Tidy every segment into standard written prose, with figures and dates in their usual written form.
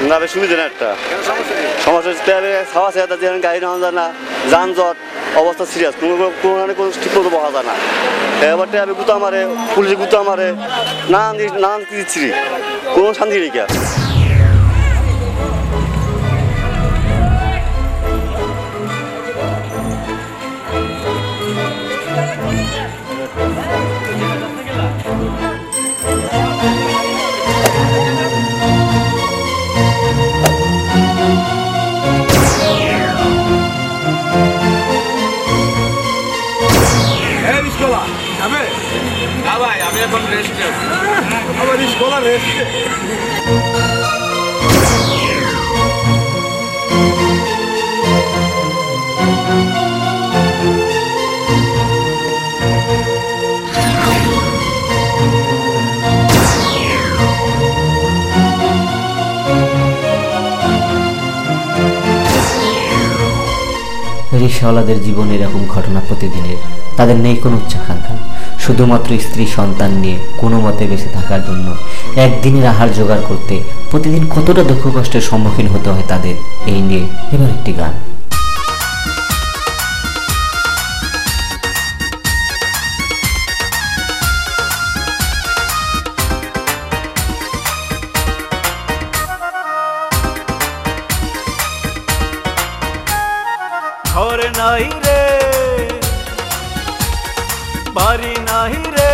না বেশ সুবিধা না একটা সমস্যা হচ্ছে খাওয়া চেয়ে যেখানে গাড়ি নেওয়া যায় না, যানজট অবস্থা সিরিয়াস, কোনো ঠিক মতো বসা যায় না। এবার আমি গুতা মারে, পুলিশে গুতা মারে, নানান দিচ্ছি, কোনো শান্তি নেই। আমি এখন রেস্টে আমার স্কলার রেস্টে রিকশাওয়ালাদের জীবনে এরকম ঘটনা প্রতিদিনের। তাদের নেই কোনো উচ্চাকাঙ্ক্ষা, শুধুমাত্র স্ত্রী সন্তান নিয়ে কোনো মতে বেঁচে থাকার জন্য একদিনের আহার জোগাড় করতে প্রতিদিন কতটা দুঃখ কষ্টের সম্মুখীন হতে হয় তাদের। এই নিয়ে এবার একটি গান। ঘর নাই রে, বাড়ি নাই রে,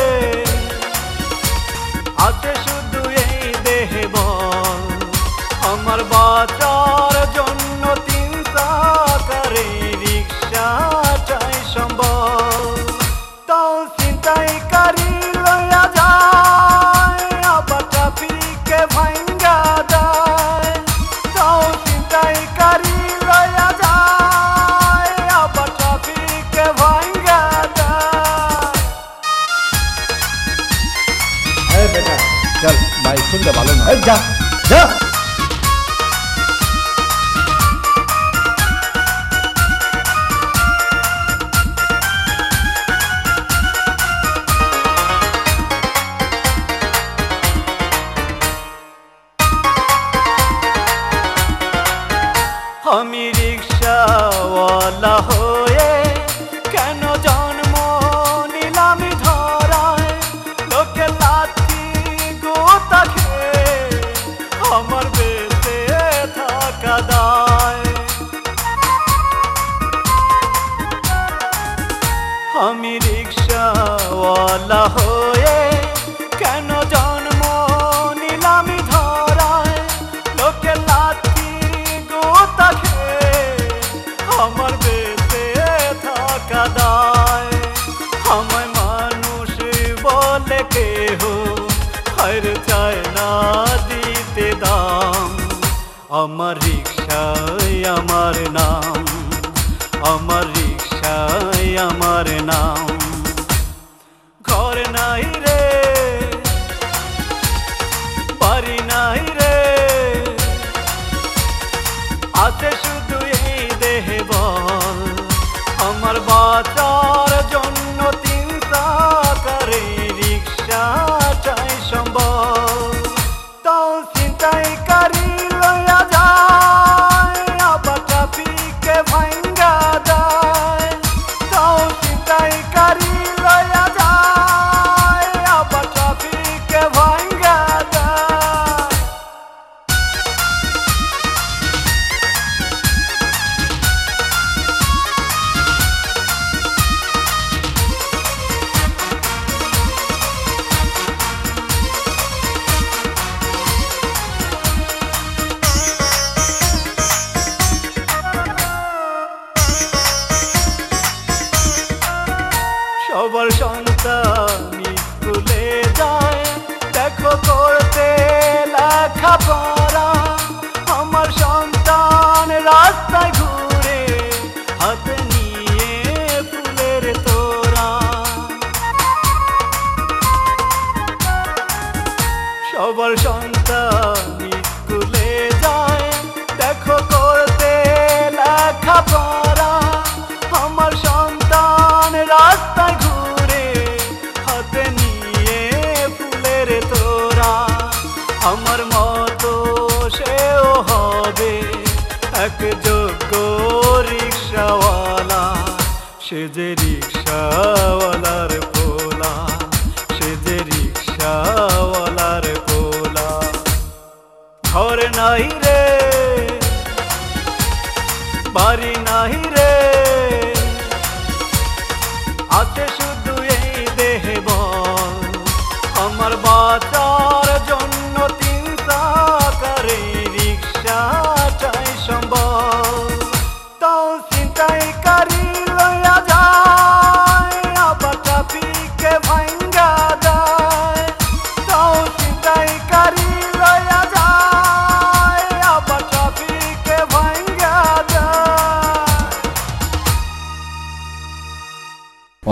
আছে শুধু এই দেহে বল। আমার বাঁচার জন্য 3 চাকারে রিক্সা চাই সম্বল। তাও ছিনতাইকারী লইয়া যায়, আবার ট্রাফিকে ভাঙ্গা যায়। তাও ছিনতাইকারী লইয়া যায়, আবার ট্রাফিকে ভাঙ্গা যায়। বেটা চল বাইক শুনতে ভালো না, যা যা। আমি রিক্সাওয়ালা হয়ে কেন জন্ম নিলাম ধরায়। লোকে লাঠি গোতা খেয়ে আমার বেঁচে থাকা দায়। আমি রিক্সাওয়ালা হয়ে কেন জন্ম নিলাম ধরায়। লোকে লাঠি গোতা খেয়ে আমার বেঁচে থাকা দায়। আমায় মানুষ বলে কেহ হার চায় না দিতে দাম। আমার রিক্সায় আমার নাম, আমার রিক্সায় আমার নাম। ঘর নাই রে, বাড়ি নাই রে, আছে শুধু এই দেহে বল। আমার বাঁচার জন্য 3 চাকারে রিক্সা চাই সম্বল। তাও ছিনতাইকারী লইয়া যায়, আবার ট্রাফিকে ভাঙ্গা যায়। তাও ছিনতাইকারী লইয়া যায়, আবার ট্রাফিকে ভাঙ্গা যায়। সবার সন্তান স্কুলে যায়, দেখো করতে লেখাপড়া। আমার সন্তান রাস্তায় ঘুরে হাতে নিয়ে ফুলের তোড়া। সবার সন্তান স্কুলে যায়, দেখো করতে লেখাপড়া। আমার সন্তান রাস্তায় ঘুরে হাতে নিয়ে ফুলের তোড়া। আমার মতো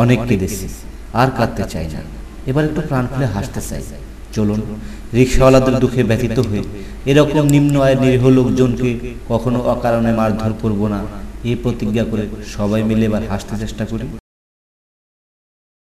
অনেক কেঁদেছি, আর কাঁদতে চাই না, এবার একটু প্রাণ খুলে হাসতে চাই। চলুন রিক্সাওয়ালাদের দুঃখে ব্যথিত হয়ে এরকম নিম্ন আয়ের নিরীহ লোকজনকে কখনো অকারণে মারধর করব না, এই প্রতিজ্ঞা করে সবাই মিলে এবার হাসতে চেষ্টা করি।